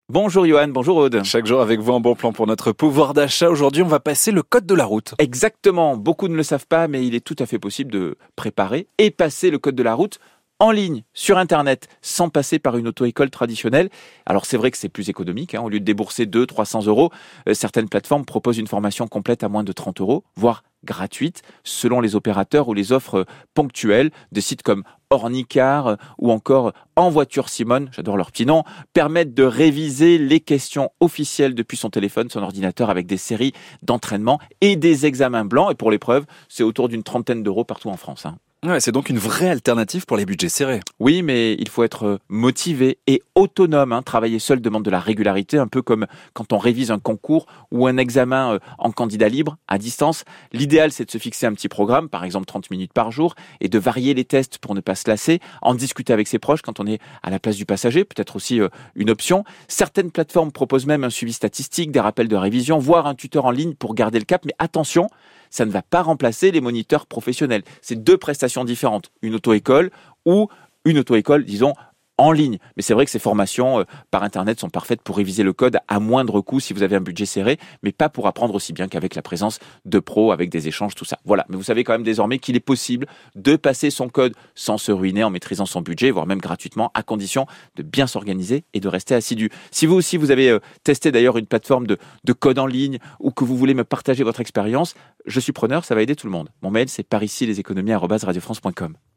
Bonjour Johan, bonjour Aude. Chaque jour avec vous, un bon plan pour notre pouvoir d'achat. Aujourd'hui, on va passer le code de la route. Exactement, beaucoup ne le savent pas, mais il est tout à fait possible de préparer et passer le code de la route en ligne, sur Internet, sans passer par une auto-école traditionnelle. Alors c'est vrai que c'est plus économique, au lieu de débourser 200-300 euros, certaines plateformes proposent une formation complète à moins de 30 euros, voire gratuite, selon les opérateurs ou les offres ponctuelles. Des sites comme Ornicar ou encore En Voiture Simone, j'adore leur petit nom, permettent de réviser les questions officielles depuis son téléphone, son ordinateur, avec des séries d'entraînement et des examens blancs. Et pour l'épreuve, c'est autour d'une trentaine d'euros partout en France. Ouais, c'est donc une vraie alternative pour les budgets serrés. Oui, mais il faut être motivé et autonome. Travailler seul demande de la régularité, un peu comme quand on révise un concours ou un examen en candidat libre, à distance. L'idéal, c'est de se fixer un petit programme, par exemple 30 minutes par jour, et de varier les tests pour ne pas se lasser, en discuter avec ses proches quand on est à la place du passager, peut-être aussi une option. Certaines plateformes proposent même un suivi statistique, des rappels de révision, voire un tuteur en ligne pour garder le cap. Mais attention, ça ne va pas remplacer les moniteurs professionnels. C'est deux prestations différentes. Une auto-école ou une auto-école, disons, en ligne. Mais c'est vrai que ces formations par Internet sont parfaites pour réviser le code à moindre coût si vous avez un budget serré, mais pas pour apprendre aussi bien qu'avec la présence de pros, avec des échanges, tout ça. Voilà. Mais vous savez quand même désormais qu'il est possible de passer son code sans se ruiner en maîtrisant son budget, voire même gratuitement, à condition de bien s'organiser et de rester assidu. Si vous aussi, vous avez testé d'ailleurs une plateforme de code en ligne ou que vous voulez me partager votre expérience, je suis preneur, ça va aider tout le monde. Mon mail, c'est paricileséconomies@radiofrance.com.